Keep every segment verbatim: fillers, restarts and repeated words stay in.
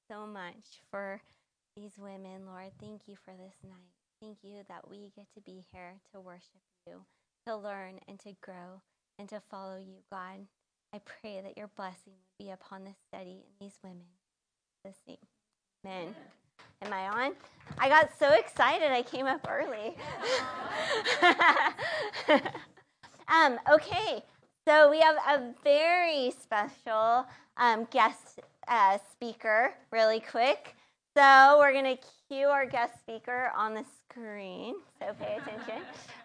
so much for these women, Lord. Thank you for this night. Thank you that we get to be here to worship you, to learn and to grow and to follow you, God. I pray that your blessing would be upon this study and these women. In this name. Amen. Am I on? I got so excited I came up early. um, okay, so we have a very special um, guest uh, speaker really quick. So we're going to cue our guest speaker on the screen, so pay attention.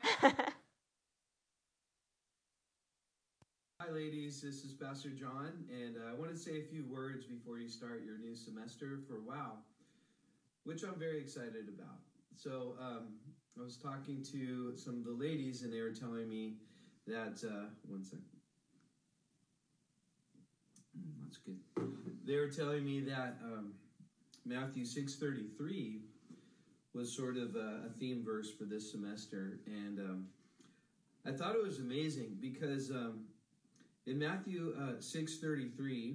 Hi ladies, this is Pastor John, and uh, I want to say a few words before you start your new semester for WOW, which I'm very excited about. So um, I was talking to some of the ladies, and they were telling me that, uh, one second, that's good. They were telling me that um, Matthew six thirty-three was sort of a, a theme verse for this semester, and um, I thought it was amazing because um, in Matthew uh, six thirty-three,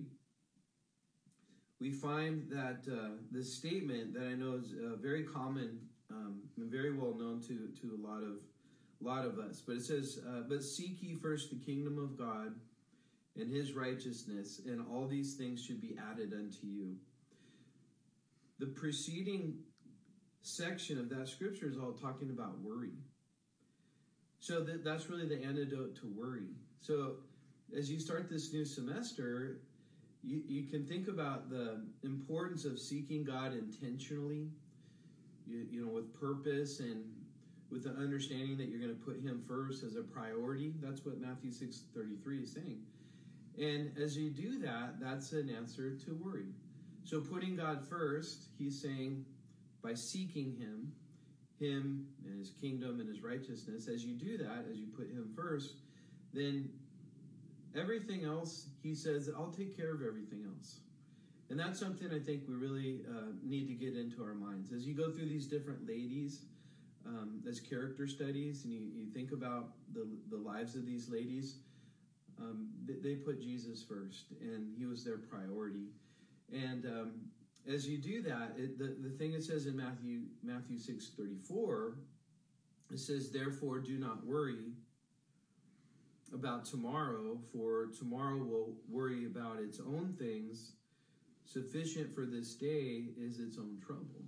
we find that uh, this statement that I know is uh, very common um, and very well known to, to a lot of lot of us. But it says, uh, "But seek ye first the kingdom of God and his righteousness, and all these things should be added unto you." The preceding section of that scripture is all talking about worry. So that, that's really the antidote to worry. So as you start this new semester, you, you can think about the importance of seeking God intentionally, you, you know, with purpose and with the understanding that you're going to put him first as a priority. That's what Matthew six thirty-three is saying. And as you do that, that's an answer to worry. So putting God first, he's saying, by seeking him, him and his kingdom and his righteousness, as you do that, as you put him first, then everything else, he says, I'll take care of everything else. And that's something I think we really uh, need to get into our minds. As you go through these different ladies, um, as character studies, and you, you think about the, the lives of these ladies, um, they, they put Jesus first, and he was their priority. And um, as you do that, it, the, the thing it says in Matthew Matthew six thirty-four, it says, "Therefore do not worry about tomorrow, for tomorrow will worry about its own things. Sufficient for this day is its own trouble."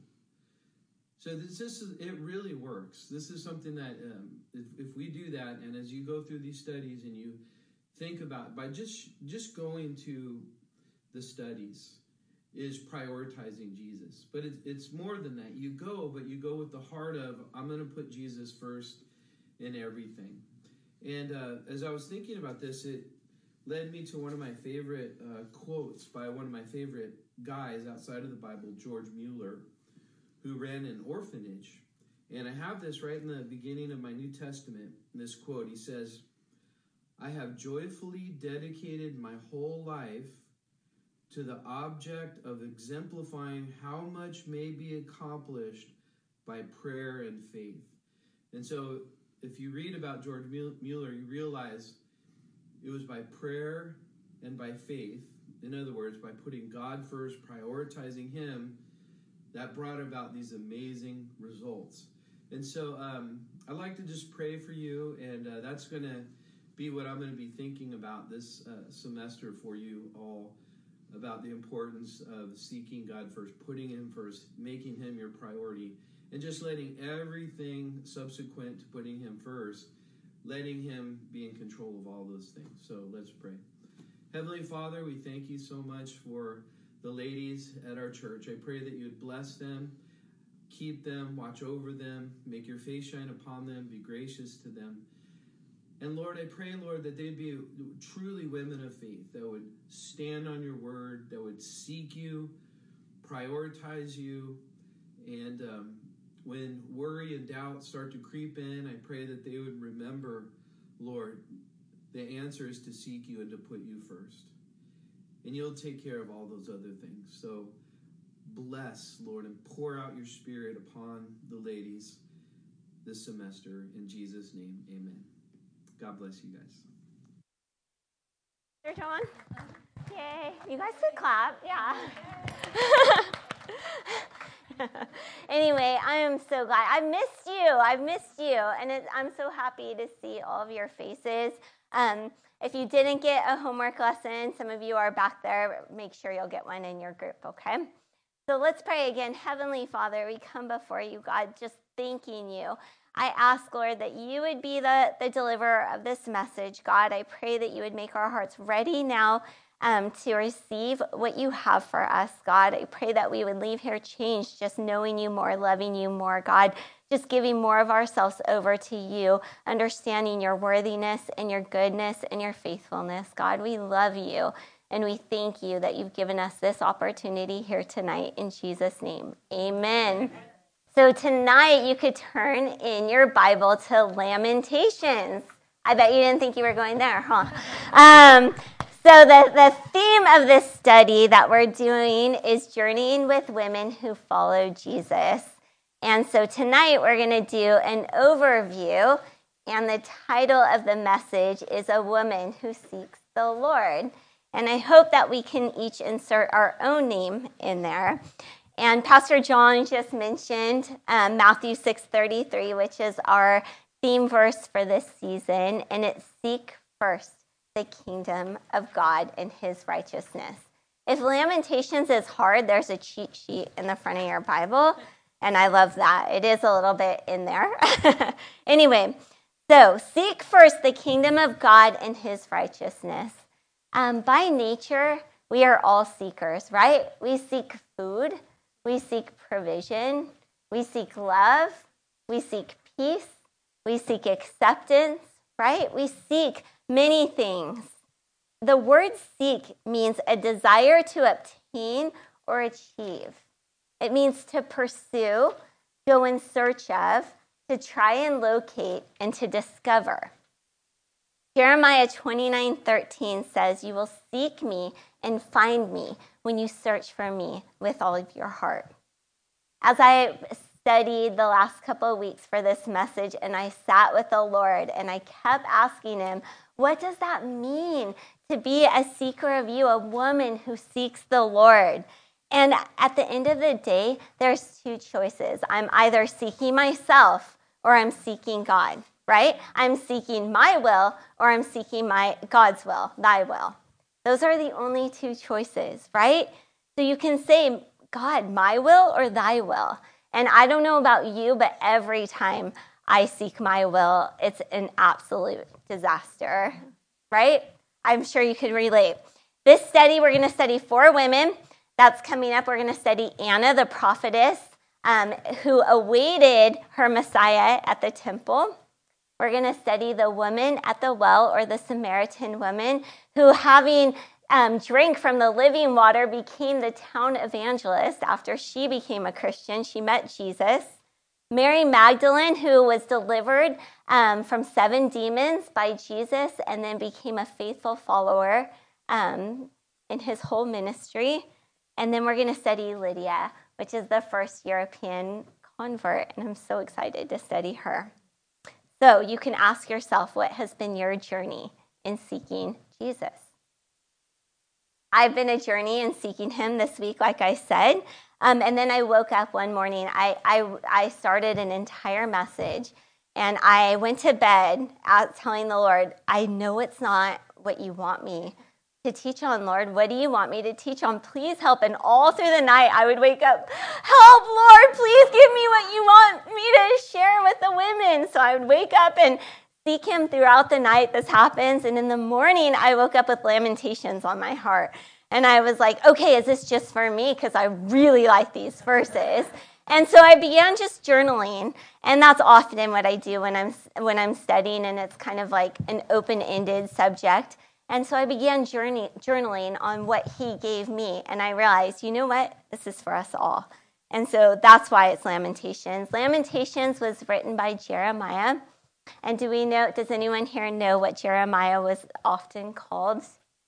So this, this is, it really works. This is something that um, if, if we do that, and as you go through these studies and you think about, by just just going to the studies is prioritizing Jesus. But it, it's more than that. You go, but you go with the heart of, I'm going to put Jesus first in everything. And uh, as I was thinking about this, it led me to one of my favorite uh, quotes by one of my favorite guys outside of the Bible, George Mueller, who ran an orphanage. And I have this right in the beginning of my New Testament, this quote. He says, "I have joyfully dedicated my whole life to the object of exemplifying how much may be accomplished by prayer and faith." And so if you read about George Mueller, you realize it was by prayer and by faith. In other words, by putting God first, prioritizing him, that brought about these amazing results. And so um, I'd like to just pray for you, and uh, that's going to be what I'm going to be thinking about this uh, semester for you all, about the importance of seeking God first, putting him first, making him your priority, and just letting everything subsequent to putting him first, letting him be in control of all those things. So let's pray. Heavenly Father, we thank you so much for the ladies at our church. I pray that you would bless them, keep them, watch over them, make your face shine upon them, be gracious to them. And Lord, I pray, Lord, that they'd be truly women of faith, that would stand on your word, that would seek you, prioritize you. And um, when worry and doubt start to creep in, I pray that they would remember, Lord, the answer is to seek you and to put you first. And you'll take care of all those other things. So bless, Lord, and pour out your spirit upon the ladies this semester. In Jesus' name, amen. God bless you guys. John? Yay. You guys could clap. Yeah. Anyway, I am so glad. I missed you. I've missed you. And it, I'm so happy to see all of your faces. Um, if you didn't get a homework lesson, some of you are back there. Make sure you'll get one in your group, okay? So let's pray again. Heavenly Father, we come before you, God, just thanking you. I ask, Lord, that you would be the, the deliverer of this message. God, I pray that you would make our hearts ready now um, to receive what you have for us, God. I pray that we would leave here changed, just knowing you more, loving you more, God, just giving more of ourselves over to you, understanding your worthiness and your goodness and your faithfulness. God, we love you. And we thank you that you've given us this opportunity here tonight in Jesus' name. Amen. So tonight you could turn in your Bible to Lamentations. I bet you didn't think you were going there, huh? Um, so the, the theme of this study that we're doing is journeying with women who follow Jesus. And so tonight we're going to do an overview, and the title of the message is A Woman Who Seeks the Lord. And I hope that we can each insert our own name in there. And Pastor John just mentioned um, Matthew six thirty-three, which is our theme verse for this season. And it's seek first the kingdom of God and his righteousness. If Lamentations is hard, there's a cheat sheet in the front of your Bible. And I love that. It is a little bit in there. Anyway, so seek first the kingdom of God and his righteousness. Um, by nature, we are all seekers, right? We seek food, we seek provision, we seek love, we seek peace, we seek acceptance, right? We seek many things. The word seek means a desire to obtain or achieve. It means to pursue, go in search of, to try and locate, and to discover. Jeremiah twenty-nine thirteen says, you will seek me and find me when you search for me with all of your heart. As I studied the last couple of weeks for this message, and I sat with the Lord, and I kept asking him, what does that mean to be a seeker of you, a woman who seeks the Lord? And at the end of the day, there's two choices. I'm either seeking myself or I'm seeking God. Right? I'm seeking my will or I'm seeking my God's will, thy will. Those are the only two choices, right? So you can say, God, my will or thy will. And I don't know about you, but every time I seek my will, it's an absolute disaster, right? I'm sure you could relate. This study, we're going to study four women. That's coming up. We're going to study Anna, the prophetess, um, who awaited her Messiah at the temple. We're going to study the woman at the well, or the Samaritan woman, who, having um, drank from the living water, became the town evangelist after she became a Christian. She met Jesus. Mary Magdalene, who was delivered um, from seven demons by Jesus and then became a faithful follower um, in his whole ministry. And then we're going to study Lydia, which is the first European convert, and I'm so excited to study her. So you can ask yourself, what has been your journey in seeking Jesus? I've been a journey in seeking him this week, like I said. Um, and then I woke up one morning. I, I, I started an entire message, and I went to bed out telling the Lord, I know it's not what you want me to teach on, Lord. What do you want me to teach on? Please help. And all through the night, I would wake up, help, Lord, please give me what you want me to share with the women. So I would wake up and seek him throughout the night. This happens. And in the morning, I woke up with Lamentations on my heart. And I was like, okay, is this just for me? Because I really like these verses. And so I began just journaling. And that's often what I do when I'm when I'm studying, and it's kind of like an open-ended subject. And so I began journey, journaling on what he gave me. And I realized, you know what? This is for us all. And so that's why it's Lamentations. Lamentations was written by Jeremiah. And do we know, does anyone here know what Jeremiah was often called?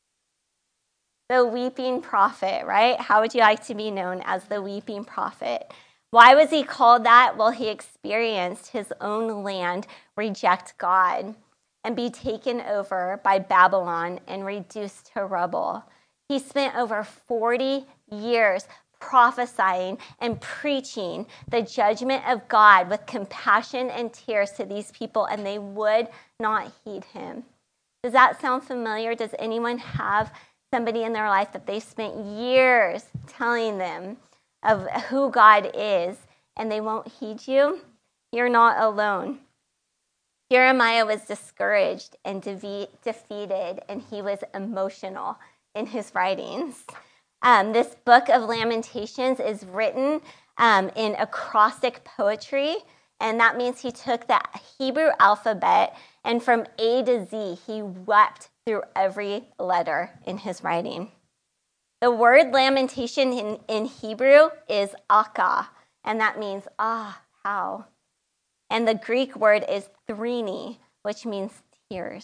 The weeping prophet, right? How would you like to be known as the weeping prophet? Why was he called that? Well, he experienced his own land reject God and be taken over by Babylon and reduced to rubble. He spent over forty years prophesying and preaching the judgment of God with compassion and tears to these people, and they would not heed him. Does that sound familiar? Does anyone have somebody in their life that they've spent years telling them of who God is, and they won't heed you? You're not alone. Jeremiah was discouraged and de- defeated, and he was emotional in his writings. Um, this book of Lamentations is written um, in acrostic poetry, and that means he took the Hebrew alphabet, and from A to Z, he wept through every letter in his writing. The word lamentation in, in Hebrew is aka, and that means, ah, how. And the Greek word is thrini, which means tears.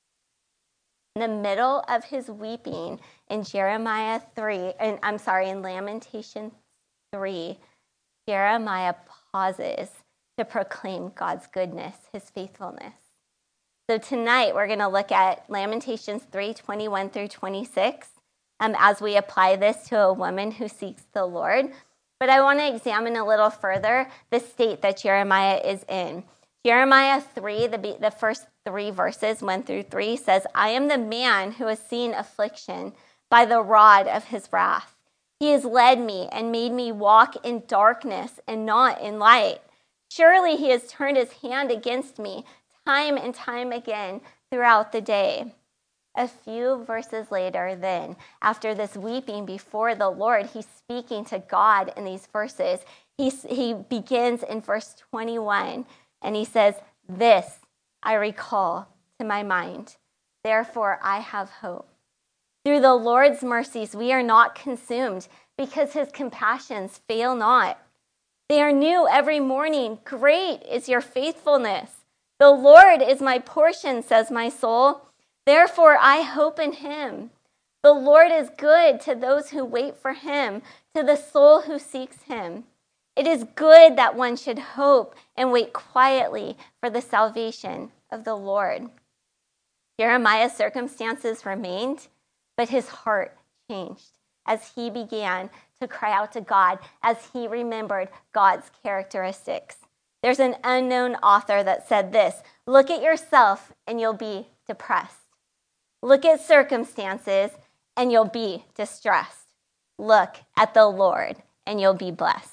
In the middle of his weeping in Jeremiah three, and I'm sorry, in Lamentations three, Jeremiah pauses to proclaim God's goodness, his faithfulness. So tonight we're going to look at Lamentations three, twenty-one through twenty-six, um, as we apply this to a woman who seeks the Lord. But I want to examine a little further the state that Jeremiah is in. Jeremiah three, the, the first three verses, one through three, says, I am the man who has seen affliction by the rod of his wrath. He has led me and made me walk in darkness and not in light. Surely he has turned his hand against me time and time again throughout the day. A few verses later, then, after this weeping before the Lord, he's speaking to God in these verses. He, he begins in verse twenty-one, and he says, this I recall to my mind. Therefore, I have hope. Through the Lord's mercies, we are not consumed, because his compassions fail not. They are new every morning. Great is your faithfulness. The Lord is my portion, says my soul. Therefore, I hope in him. The Lord is good to those who wait for him, to the soul who seeks him. It is good that one should hope and wait quietly for the salvation of the Lord. Jeremiah's circumstances remained, but his heart changed as he began to cry out to God, as he remembered God's characteristics. There's an unknown author that said this, look at yourself and you'll be depressed. Look at circumstances and you'll be distressed. Look at the Lord and you'll be blessed.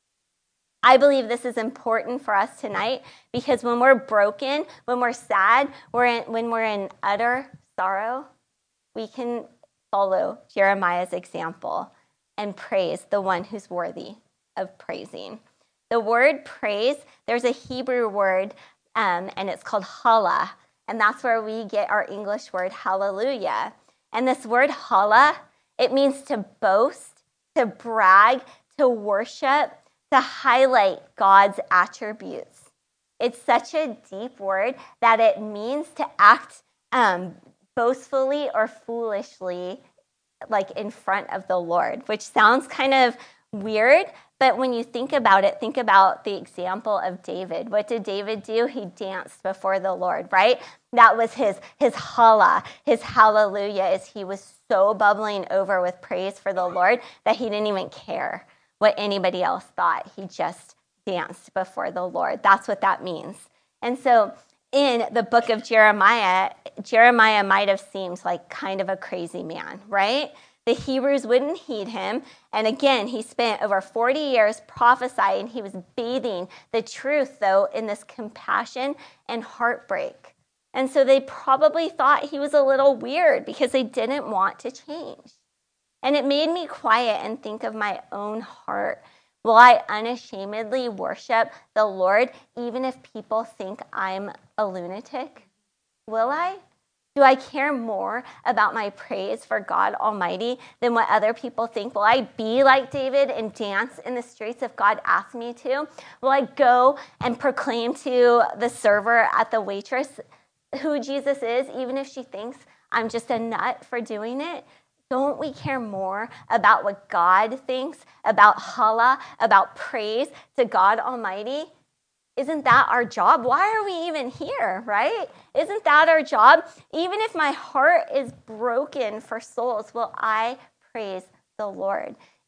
I believe this is important for us tonight because when we're broken, when we're sad, we're in, when we're in utter sorrow, we can follow Jeremiah's example and praise the one who's worthy of praising. The word praise, there's a Hebrew word, um, and it's called hala, and that's where we get our English word hallelujah. And this word hala, it means to boast, to brag, to worship, to highlight God's attributes. It's such a deep word that it means to act um, boastfully or foolishly, like in front of the Lord, which sounds kind of weird, but when you think about it, think about the example of David. What did David do? He danced before the Lord, right? That was his, his hala, his hallelujah, as he was so bubbling over with praise for the Lord that he didn't even care what anybody else thought. He just danced before the Lord. That's what that means. And so in the book of Jeremiah, Jeremiah might have seemed like kind of a crazy man, right? The Hebrews wouldn't heed him. And again, he spent over forty years prophesying. He was bathing the truth, though, in this compassion and heartbreak. And so they probably thought he was a little weird because they didn't want to change. And it made me quiet and think of my own heart. Will I unashamedly worship the Lord even if people think I'm a lunatic? Will I? Do I care more about my praise for God Almighty than what other people think? Will I be like David and dance in the streets if God asks me to? Will I go and proclaim to the server at the waitress who Jesus is, even if she thinks I'm just a nut for doing it? Don't we care more about what God thinks, about hala, about praise to God Almighty? Isn't that our job? Why are we even here, right? Isn't that our job? Even if my heart is broken for souls, will I praise the Lord?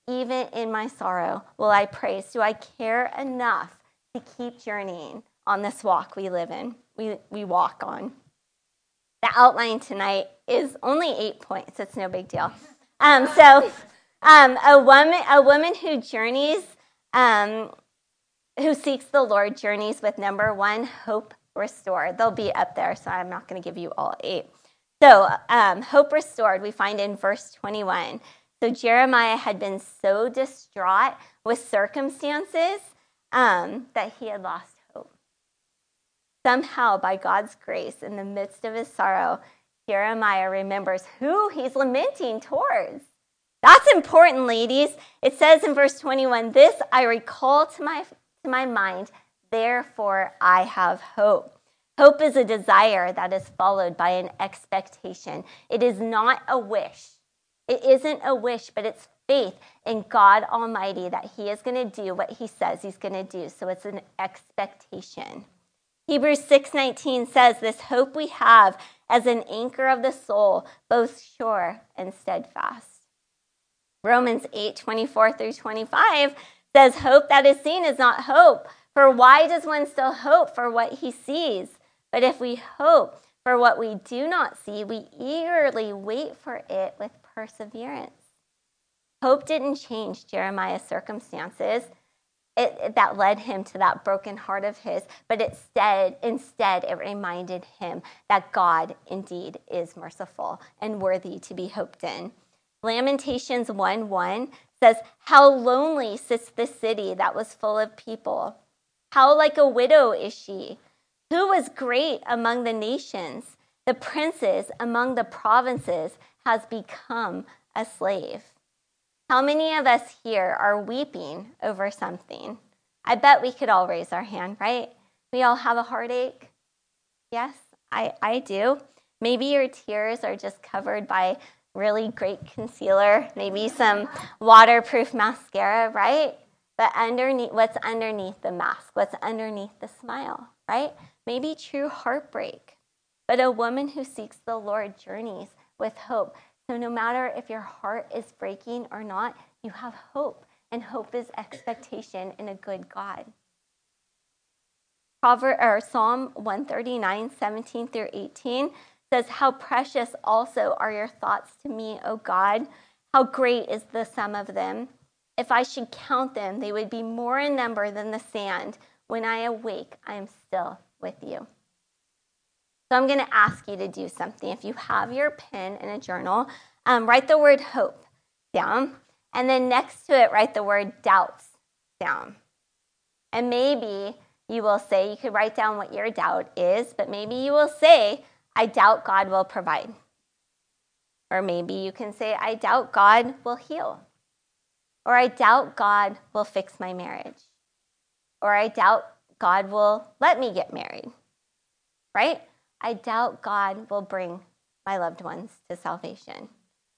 Even in my sorrow will I praise. Do I care enough to keep journeying on this walk we live in, we, we walk on? The outline tonight is only eight points. It's no big deal. Um, so um, a woman a woman who journeys, um, who seeks the Lord journeys with number one, hope restored. They'll be up there, so I'm not going to give you all eight. So um, hope restored we find in verse twenty-one. So Jeremiah had been so distraught with circumstances um, that he had lost hope. Somehow, by God's grace, in the midst of his sorrow, Jeremiah remembers who he's lamenting towards. That's important, ladies. It says in verse twenty-one, this I recall to my, to my mind, therefore I have hope. Hope is a desire that is followed by an expectation. It is not a wish. It isn't a wish, but it's faith in God Almighty that he is going to do what he says he's going to do. So it's an expectation. Hebrews six nineteen says, this hope we have as an anchor of the soul, both sure and steadfast. Romans eight twenty-four through twenty-five says, hope that is seen is not hope. For why does one still hope for what he sees? But if we hope for what we do not see, we eagerly wait for it with perseverance. Hope didn't change Jeremiah's circumstances it, it, that led him to that broken heart of his, but instead, instead it reminded him that God indeed is merciful and worthy to be hoped in. Lamentations one one says, how lonely sits the city that was full of people. How like a widow is she. Who was great among the nations? The princes among the provinces has become a slave. How many of us here are weeping over something? I bet we could all raise our hand, right? We all have a heartache. Yes, I, I do. Maybe your tears are just covered by really great concealer, maybe some waterproof mascara, right? But underneath, what's underneath the mask? What's underneath the smile, right? Maybe true heartbreak. But a woman who seeks the Lord journeys with hope. So no matter if your heart is breaking or not, you have hope. And hope is expectation in a good God. Proverb, or Psalm one thirty-nine, seventeen through eighteen says, how precious also are your thoughts to me, O God. How great is the sum of them. If I should count them, they would be more in number than the sand. When I awake, I am still with you. So I'm going to ask you to do something. If you have your pen and a journal, um, write the word hope down. And then next to it, write the word doubts down. And maybe you will say, you could write down what your doubt is, but maybe you will say, I doubt God will provide. Or maybe you can say, I doubt God will heal. Or I doubt God will fix my marriage. Or I doubt God will let me get married. Right? I doubt God will bring my loved ones to salvation.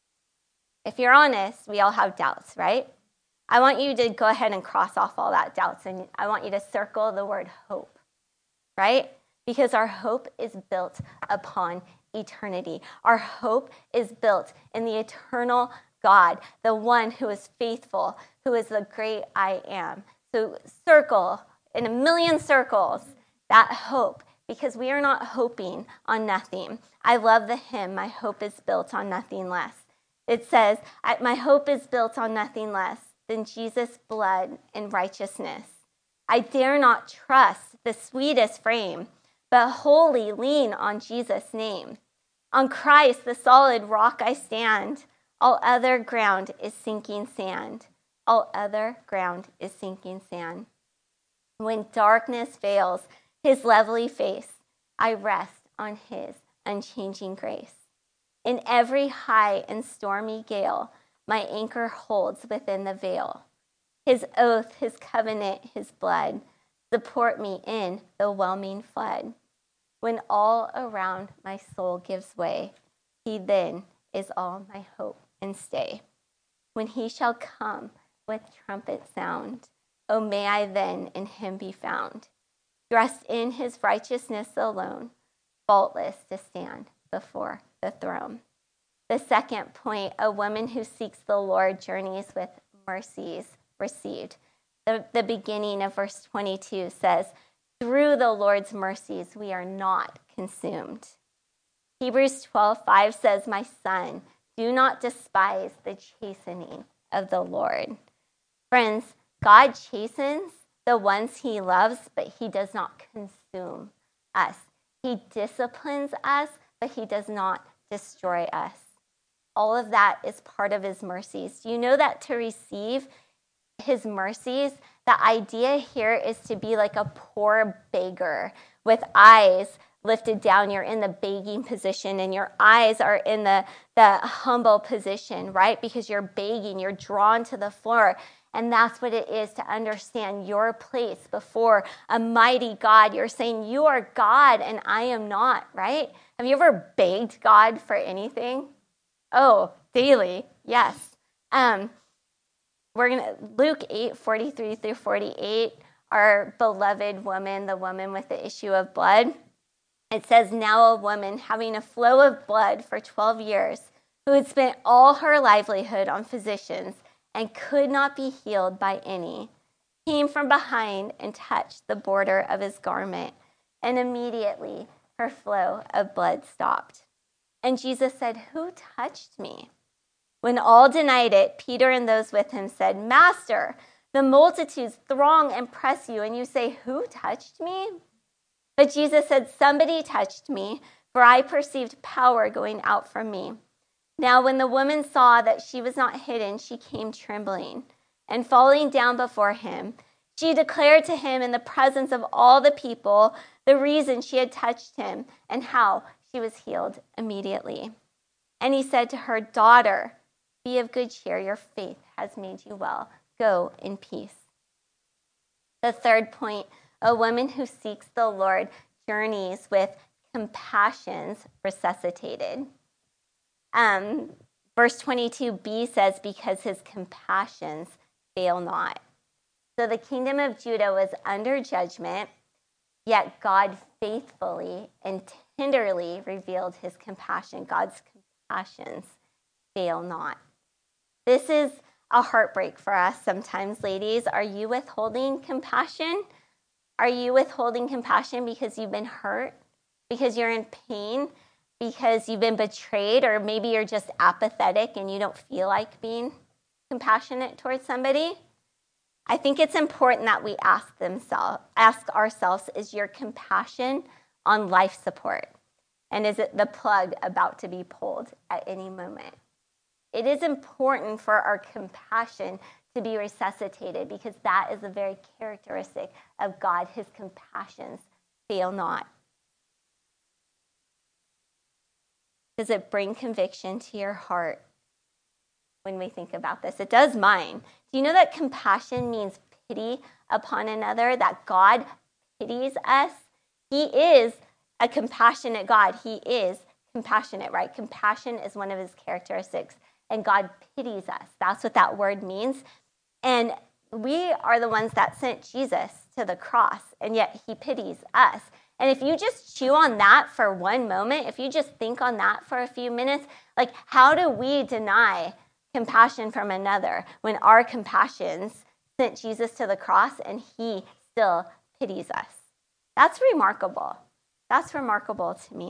If you're honest, we all have doubts, right? I want you to go ahead and cross off all that doubts, and I want you to circle the word hope, right? Because our hope is built upon eternity. Our hope is built in the eternal God, the one who is faithful, who is the great I am. So circle in a million circles that hope, because we are not hoping on nothing. I love the hymn, my hope is built on nothing less. It says, my hope is built on nothing less than Jesus' blood and righteousness. I dare not trust the sweetest frame, but wholly lean on Jesus' name. On Christ, the solid rock I stand. All other ground is sinking sand. All other ground is sinking sand. When darkness veils his lovely face, I rest on his unchanging grace. In every high and stormy gale, my anchor holds within the veil. His oath, his covenant, his blood support me in the whelming flood. When all around my soul gives way, he then is all my hope and stay. When he shall come with trumpet sound, oh, may I then in him be found, dressed in his righteousness alone, faultless to stand before the throne. The second point, a woman who seeks the Lord journeys with mercies received. The, the beginning of verse twenty-two says, through the Lord's mercies, we are not consumed. Hebrews twelve five says, my son, do not despise the chastening of the Lord. Friends, God chastens the ones he loves, but he does not consume us. He disciplines us, but he does not destroy us. All of that is part of his mercies. Do you know that to receive his mercies, the idea here is to be like a poor beggar with eyes lifted down. You're in the begging position, and your eyes are in the, the humble position, right? Because you're begging, you're drawn to the floor. And that's what it is to understand your place before a mighty God. You're saying, you are God and I am not, right? Have you ever begged God for anything? Oh, daily, yes. Um, we're gonna Luke eight forty-three through forty-eight. Our beloved woman, the woman with the issue of blood. It says, now a woman having a flow of blood for twelve years, who had spent all her livelihood on physicians and could not be healed by any, came from behind and touched the border of his garment, and immediately her flow of blood stopped. And Jesus said, who touched me? When all denied it, Peter and those with him said, Master, the multitudes throng and press you, and you say, who touched me? But Jesus said, somebody touched me, for I perceived power going out from me. Now when the woman saw that she was not hidden, she came trembling, and falling down before him, she declared to him in the presence of all the people the reason she had touched him and how she was healed immediately. And he said to her, daughter, be of good cheer, your faith has made you well. Go in peace. The third point, a woman who seeks the Lord journeys with compassions resuscitated. Um, verse twenty-two b says, because his compassions fail not. So the kingdom of Judah was under judgment, yet God faithfully and tenderly revealed his compassion. God's compassions fail not. This is a heartbreak for us sometimes, ladies. Are you withholding compassion? Are you withholding compassion because you've been hurt? Because you're in pain? Because you've been betrayed? Or maybe you're just apathetic and you don't feel like being compassionate towards somebody? I think it's important that we ask themselves, ask ourselves, is your compassion on life support? And is it the plug about to be pulled at any moment? It is important for our compassion to be resuscitated because that is a very characteristic of God. His compassions fail not. Does it bring conviction to your heart when we think about this? It does mine. Do you know that compassion means pity upon another, that God pities us? He is a compassionate God. He is compassionate, right? Compassion is one of his characteristics, and God pities us. That's what that word means. And we are the ones that sent Jesus to the cross, and yet he pities us. And if you just chew on that for one moment, if you just think on that for a few minutes, like, how do we deny compassion from another when our compassions sent Jesus to the cross and he still pities us? That's remarkable. That's remarkable to me.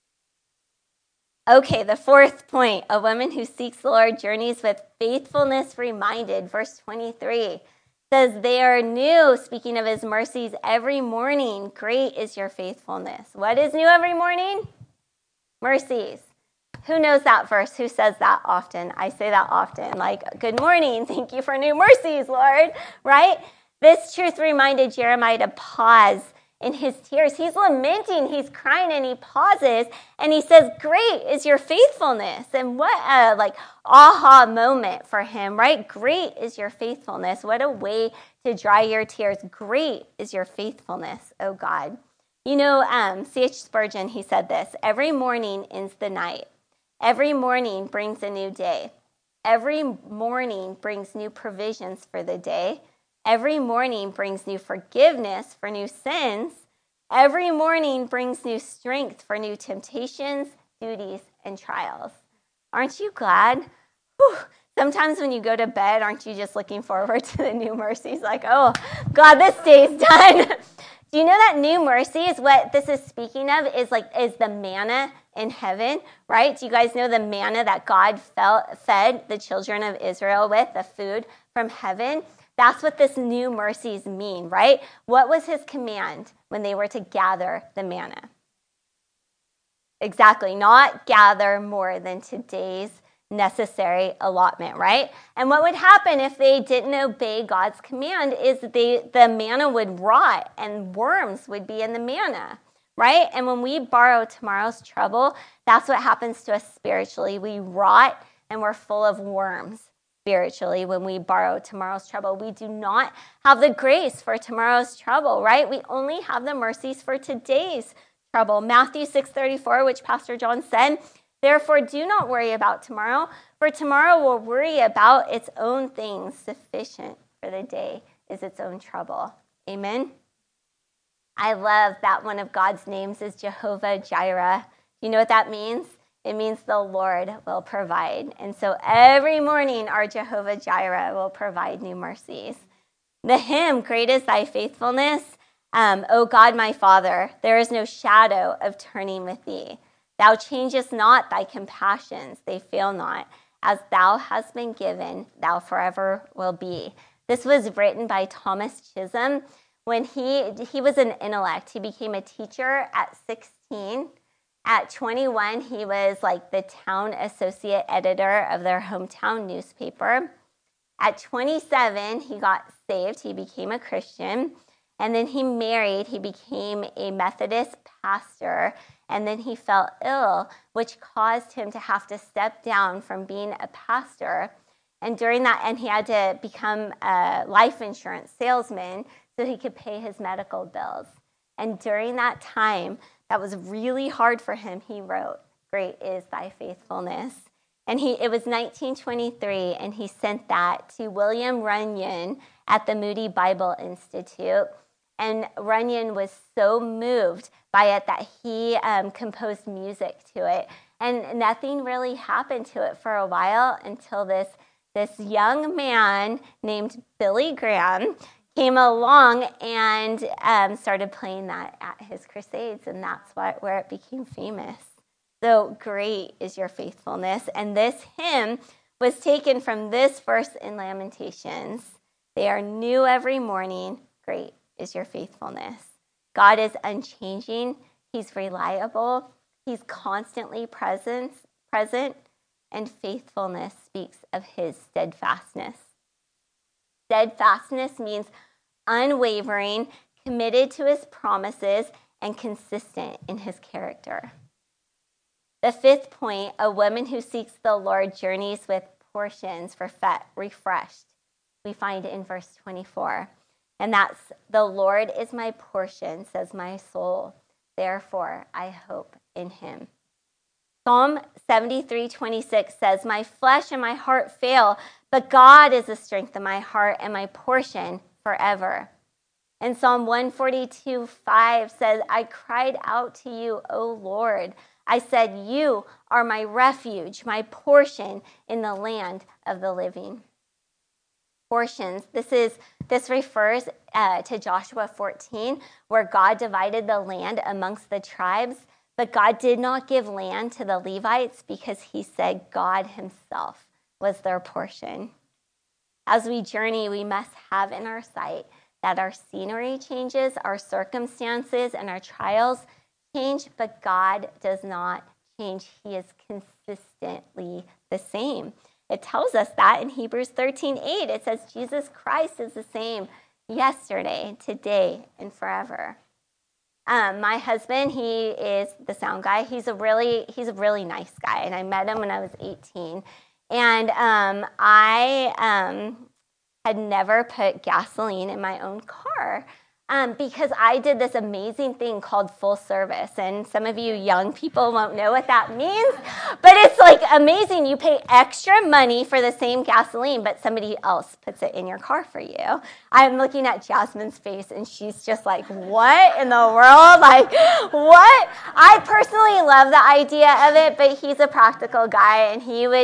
Okay, the fourth point, a woman who seeks the Lord journeys with faithfulness reminded. Verse twenty-three says, they are new, speaking of his mercies, every morning. Great is your faithfulness. What is new every morning? Mercies. Who knows that verse? Who says that often? I say that often, like, good morning, thank you for new mercies, Lord, right? This truth reminded Jeremiah to pause in his tears. He's lamenting, he's crying, and he pauses, and he says, great is your faithfulness. And what a, like, aha moment for him, right? Great is your faithfulness. What a way to dry your tears. Great is your faithfulness, oh God. You know, um, C H Spurgeon, he said this, every morning ends the night. Every morning brings a new day. Every morning brings new provisions for the day. Every morning brings new forgiveness for new sins. Every morning brings new strength for new temptations, duties, and trials. Aren't you glad? Whew. Sometimes when you go to bed, aren't you just looking forward to the new mercies? Like, oh, God, this day's done. Do you know that new mercy is what this is speaking of? Is like is the manna in heaven, right? Do you guys know the manna that God felt, fed the children of Israel with, the food from heaven? That's what this new mercies mean, right? What was his command when they were to gather the manna? Exactly, not gather more than today's necessary allotment, right? And what would happen if they didn't obey God's command is they, the manna would rot and worms would be in the manna, right? And when we borrow tomorrow's trouble, that's what happens to us spiritually. We rot and we're full of worms spiritually when we borrow tomorrow's trouble. We do not have the grace for tomorrow's trouble, right? We only have the mercies for today's trouble. Matthew six thirty-four, which Pastor John said, therefore, do not worry about tomorrow, for tomorrow will worry about its own things. Sufficient for the day is its own trouble. Amen? I love that one of God's names is Jehovah Jireh. You know what that means? It means the Lord will provide. And so every morning, our Jehovah Jireh will provide new mercies. The hymn, Great is Thy Faithfulness, um, O God, my Father, there is no shadow of turning with Thee. Thou changest not thy compassions, they fail not. As thou hast been given, thou forever will be. This was written by Thomas Chisholm when he, he was an intellect. He became a teacher at sixteen. At twenty-one, he was like the town associate editor of their hometown newspaper. At twenty-seven, he got saved. He became a Christian. And then he married. He became a Methodist pastor. And then he fell ill, which caused him to have to step down from being a pastor. And during that, and he had to become a life insurance salesman so he could pay his medical bills. And during that time, that was really hard for him, he wrote, Great is Thy Faithfulness. And he it was nineteen twenty-three, and he sent that to William Runyon at the Moody Bible Institute. And Runyon was so moved by it that he um, composed music to it. And nothing really happened to it for a while until this, this young man named Billy Graham came along and um, started playing that at his crusades. And that's what, where it became famous. So great is your faithfulness. And this hymn was taken from this verse in Lamentations. They are new every morning. Great is your faithfulness. God is unchanging. He's reliable. He's constantly present, present, and faithfulness speaks of his steadfastness. Steadfastness means unwavering, committed to his promises, and consistent in his character. The fifth point, a woman who seeks the Lord journeys with portions for fat, refreshed. We find it in verse twenty-four. And that's, the Lord is my portion, says my soul. Therefore, I hope in him. Psalm seventy-three twenty-six says, my flesh and my heart fail, but God is the strength of my heart and my portion forever. And Psalm one forty-two five says, I cried out to you, O Lord. I said, you are my refuge, my portion in the land of the living. Portions. This is this refers uh, to Joshua fourteen, where God divided the land amongst the tribes, but God did not give land to the Levites because he said God himself was their portion. As we journey, we must have in our sight that our scenery changes, our circumstances and our trials change, but God does not change. He is consistently the same. It tells us that in Hebrews thirteen eight. It says Jesus Christ is the same yesterday, today, and forever. Um, my husband, he is the sound guy. He's a really he's a really nice guy, and I met him when I was eighteen. And um, I um, had never put gasoline in my own car. Um, because I did this amazing thing called full service. And some of you young people won't know what that means. But it's like amazing. You pay extra money for the same gasoline, but somebody else puts it in your car for you. I'm looking at Jasmine's face, and she's just like, what in the world? Like, what? I personally love the idea of it, but he's a practical guy, and he would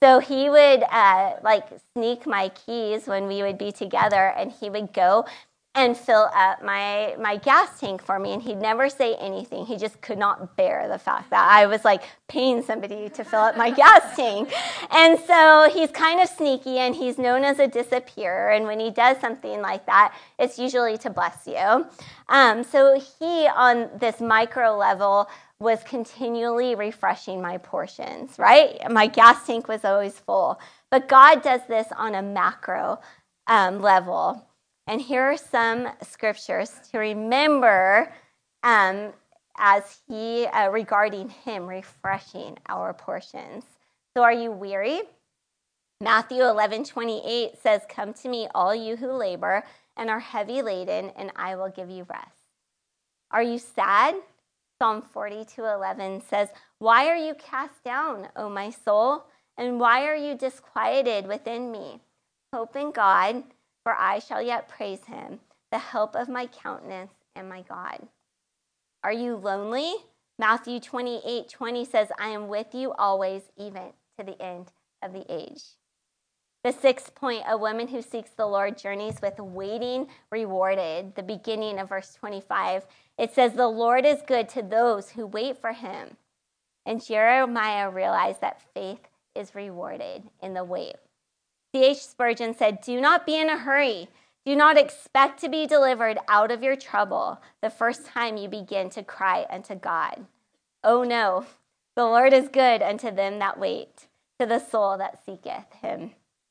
So he would uh, like sneak my keys when we would be together, and he would go and fill up my my gas tank for me, and he'd never say anything. He just could not bear the fact that I was like paying somebody to fill up my gas tank. And so he's kind of sneaky, and he's known as a disappearer, and when he does something like that, it's usually to bless you. Um, so he, on this micro level, was continually refreshing my portions, right? My gas tank was always full. But God does this on a macro um, level. And here are some scriptures to remember um, as he, uh, regarding him refreshing our portions. So are you weary? Matthew eleven twenty-eight says, "Come to me, all you who labor and are heavy laden, and I will give you rest." Are you sad? Psalm forty-two eleven says, "Why are you cast down, O my soul? And why are you disquieted within me? Hope in God, for I shall yet praise him, the help of my countenance and my God." Are you lonely? Matthew twenty-eight twenty says, "I am with you always, even to the end of the age." The sixth point, a woman who seeks the Lord journeys with waiting rewarded. The beginning of verse twenty-five, it says, "The Lord is good to those who wait for him." And Jeremiah realized that faith is rewarded in the wait. C H Spurgeon said, "Do not be in a hurry. Do not expect to be delivered out of your trouble the first time you begin to cry unto God. Oh no, the Lord is good unto them that wait, to the soul that seeketh him."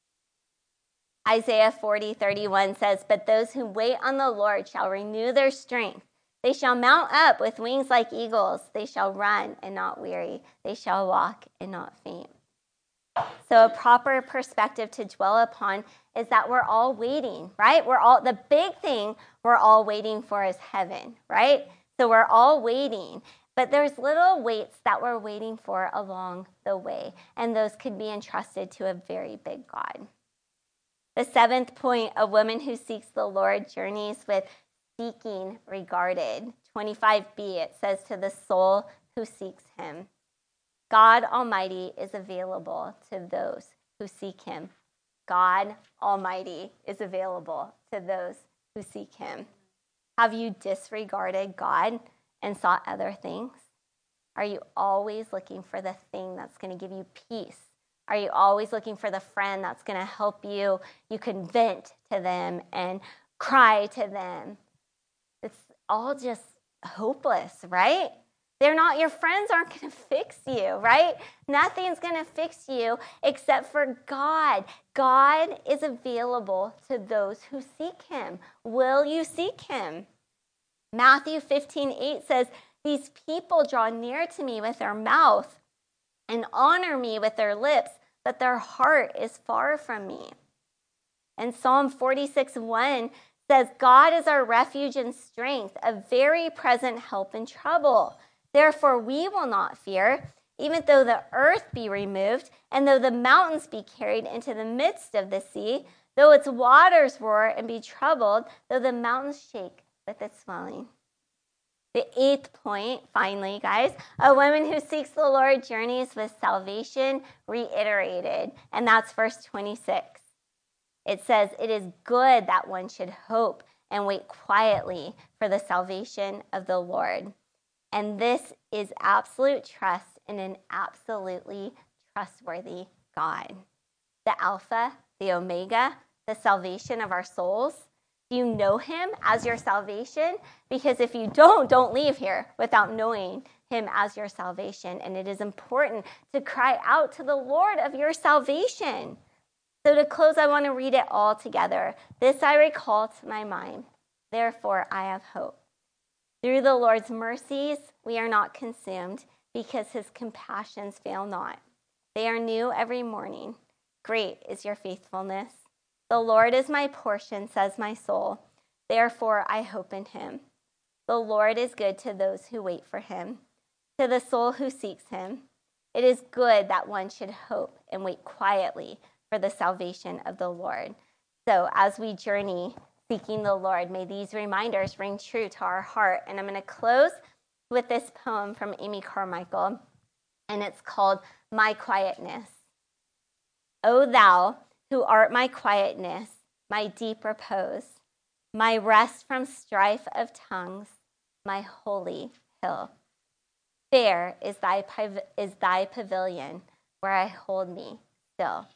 Isaiah forty thirty-one says, "But those who wait on the Lord shall renew their strength. They shall mount up with wings like eagles. They shall run and not weary. They shall walk and not faint." So a proper perspective to dwell upon is that we're all waiting, right? We're all, the big thing we're all waiting for is heaven, right? So we're all waiting. But there's little waits that we're waiting for along the way, and those could be entrusted to a very big God. The seventh point, a woman who seeks the Lord journeys with seeking regarded. twenty-five b, it says, "To the soul who seeks him." God Almighty is available to those who seek him. God Almighty is available to those who seek him. Have you disregarded God and sought other things? Are you always looking for the thing that's going to give you peace? Are you always looking for the friend that's going to help you? You can vent to them and cry to them. It's all just hopeless, right? They're not, your friends aren't going to fix you, right? Nothing's going to fix you except for God. God is available to those who seek him. Will you seek him? Matthew fifteen eight says, "These people draw near to me with their mouth and honor me with their lips, but their heart is far from me." And Psalm forty-six one says, "God is our refuge and strength, a very present help in trouble. Therefore we will not fear, even though the earth be removed, and though the mountains be carried into the midst of the sea, though its waters roar and be troubled, though the mountains shake with its swelling." The eighth point, finally, guys, a woman who seeks the Lord journeys with salvation reiterated, and that's verse twenty-six. It says, "It is good that one should hope and wait quietly for the salvation of the Lord." And this is absolute trust in an absolutely trustworthy God. The Alpha, the Omega, the salvation of our souls. Do you know him as your salvation? Because if you don't, don't leave here without knowing him as your salvation. And it is important to cry out to the Lord of your salvation. So to close, I want to read it all together. "This I recall to my mind, therefore I have hope. Through the Lord's mercies we are not consumed, because his compassions fail not. They are new every morning. Great is your faithfulness. The Lord is my portion, says my soul. Therefore I hope in him. The Lord is good to those who wait for him, to the soul who seeks him. It is good that one should hope and wait quietly for the salvation of the Lord." So as we journey seeking the Lord, may these reminders ring true to our heart. And I'm going to close with this poem from Amy Carmichael, and it's called "My Quietness." O thou who art my quietness, my deep repose, my rest from strife of tongues, my holy hill. Fair is thy, pav- is thy pavilion where I hold me still.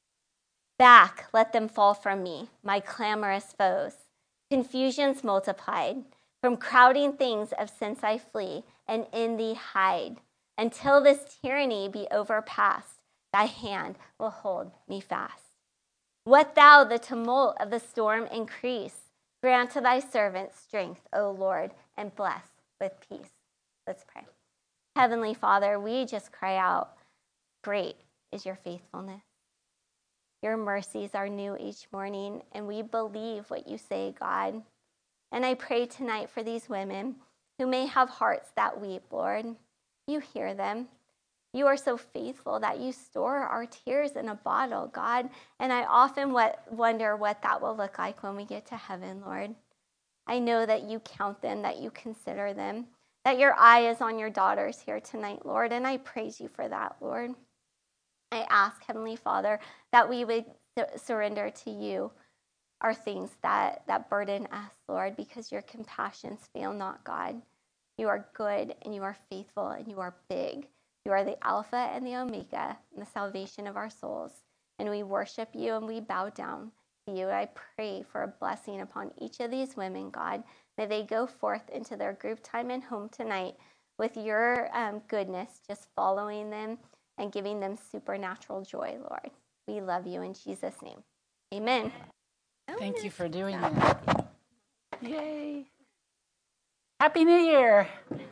Back let them fall from me, my clamorous foes. Confusions multiplied. From crowding things of sense I flee, and in thee hide. Until this tyranny be overpassed, thy hand will hold me fast. What thou the tumult of the storm increase, grant to thy servant strength, O Lord, and bless with peace. Let's pray. Heavenly Father, we just cry out, great is your faithfulness. Your mercies are new each morning, and we believe what you say, God. And I pray tonight for these women who may have hearts that weep, Lord. You hear them. You are so faithful that you store our tears in a bottle, God. And I often wonder what that will look like when we get to heaven, Lord. I know that you count them, that you consider them, that your eye is on your daughters here tonight, Lord. And I praise you for that, Lord. I ask, Heavenly Father, that we would surrender to you our things that, that burden us, Lord, because your compassions fail not, God. You are good and you are faithful and you are big. You are the Alpha and the Omega and the salvation of our souls. And we worship you and we bow down to you. I pray for a blessing upon each of these women, God. May they go forth into their group time and home tonight with your um, goodness, just following them and giving them supernatural joy, Lord. We love you in Jesus' name. Amen. Thank you for doing that. Yay. Happy New Year.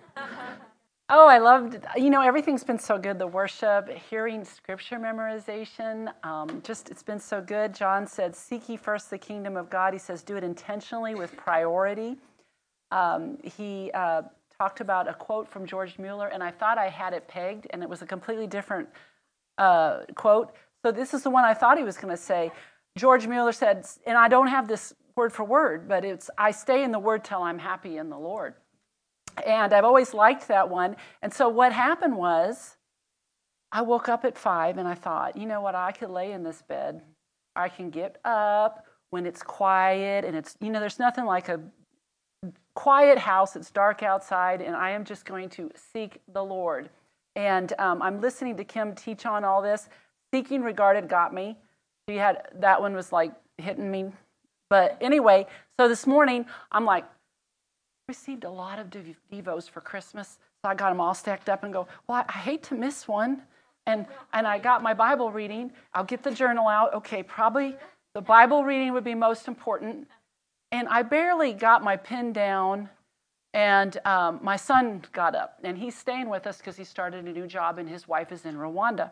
Oh, I loved, you know, everything's been so good. The worship, hearing scripture memorization, um, just, it's been so good. John said, seek ye first the kingdom of God. He says, do it intentionally with priority. Um, he uh, talked about a quote from George Mueller, and I thought I had it pegged, and it was a completely different uh, quote. So this is the one I thought he was going to say. George Mueller said, and I don't have this word for word, but it's, I stay in the word till I'm happy in the Lord. And I've always liked that one. And so what happened was, I woke up at five and I thought, you know what, I could lay in this bed. I can get up when it's quiet and it's, you know, there's nothing like a quiet house. It's dark outside and I am just going to seek the Lord. And um, I'm listening to Kim teach on all this. Seeking Regarded got me. She had, that one was like hitting me. But anyway, so this morning I'm like, received a lot of devos for Christmas, so I got them all stacked up and go, well, I, I hate to miss one. And and I got my Bible reading. I'll get the journal out. Okay, probably the Bible reading would be most important. And I barely got my pen down, and um, my son got up, and he's staying with us because he started a new job, and his wife is in Rwanda.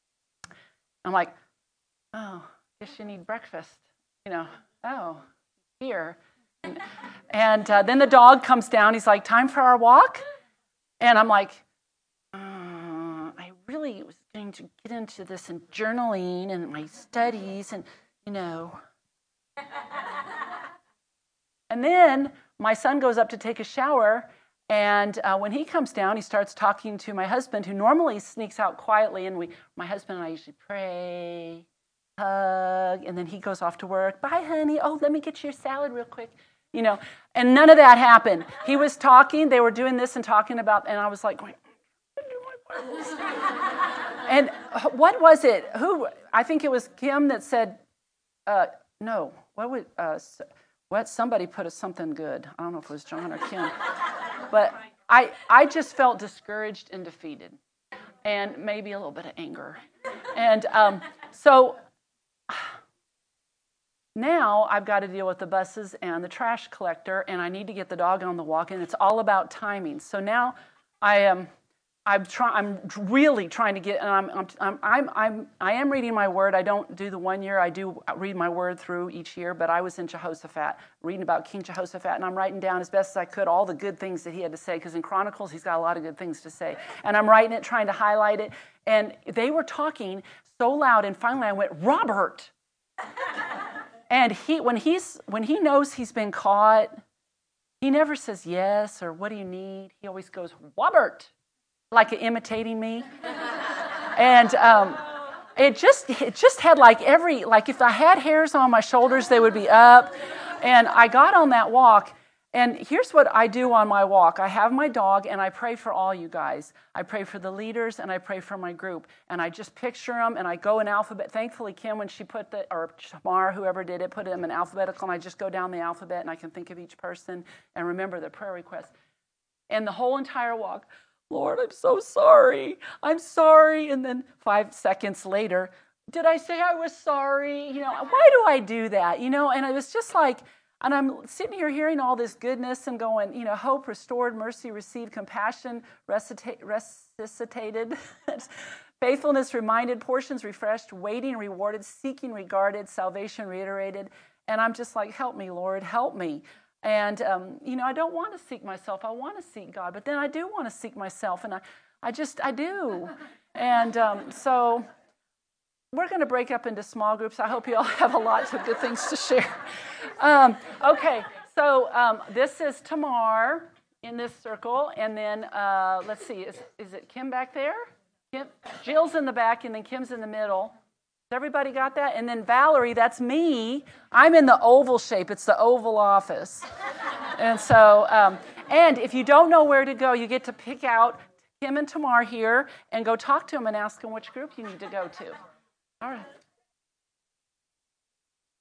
I'm like, oh, guess you need breakfast. You know, oh, here. And, and uh, then the dog comes down. He's like, time for our walk? And I'm like, uh, I really was going to get into this and journaling and my studies and, you know. And then my son goes up to take a shower. And uh, when he comes down, he starts talking to my husband, who normally sneaks out quietly. And we, my husband and I usually pray, hug, and then he goes off to work. Bye, honey. Oh, let me get you your salad real quick. You know, and none of that happened. He was talking, they were doing this and talking about, and I was like going, and what was it? Who? I think it was Kim that said, uh, no, what would, uh, what, somebody put a something good. I don't know if it was John or Kim. But I, I just felt discouraged and defeated, and maybe a little bit of anger. And um, so now I've got to deal with the buses and the trash collector, and I need to get the dog on the walk, and it's all about timing. So now I am, I'm trying. I'm really trying to get, and I'm, I'm, I'm, I'm, I'm, I am reading my word. I don't do the one year. I do read my word through each year. But I was in Jehoshaphat, reading about King Jehoshaphat, and I'm writing down as best as I could all the good things that he had to say. Because in Chronicles, he's got a lot of good things to say, and I'm writing it, trying to highlight it. And they were talking so loud, and finally I went, Robert. And he, when he's, when he knows he's been caught, he never says yes or what do you need. He always goes, Robert, like imitating me. And um, It just it just had like every, like if I had hairs on my shoulders, they would be up. And I got on that walk, and here's what I do on my walk. I have my dog, and I pray for all you guys. I pray for the leaders, and I pray for my group. And I just picture them, and I go in alphabet. Thankfully, Kim, when she put the, or Shamar, whoever did it, put them in alphabetical, and I just go down the alphabet, and I can think of each person and remember their prayer request. And the whole entire walk, Lord, I'm so sorry. I'm sorry. And then five seconds later, did I say I was sorry? You know, why do I do that? You know, and it was just like, and I'm sitting here hearing all this goodness and going, you know, hope restored, mercy received, compassion recita- resuscitated, faithfulness reminded, portions refreshed, waiting rewarded, seeking regarded, salvation reiterated. And I'm just like, help me, Lord, help me. And, um, you know, I don't want to seek myself. I want to seek God. But then I do want to seek myself. And I, I just, I do. And um, so we're going to break up into small groups. I hope you all have a lot of good things to share. Um, okay, so um, this is Tamar in this circle. And then, uh, let's see, is, is it Kim back there? Kim, Jill's in the back, and then Kim's in the middle. Everybody got that? And then Valerie, that's me. I'm in the oval shape. It's the Oval Office. And so, um, and if you don't know where to go, you get to pick out Kim and Tamar here and go talk to them and ask them which group you need to go to. All right.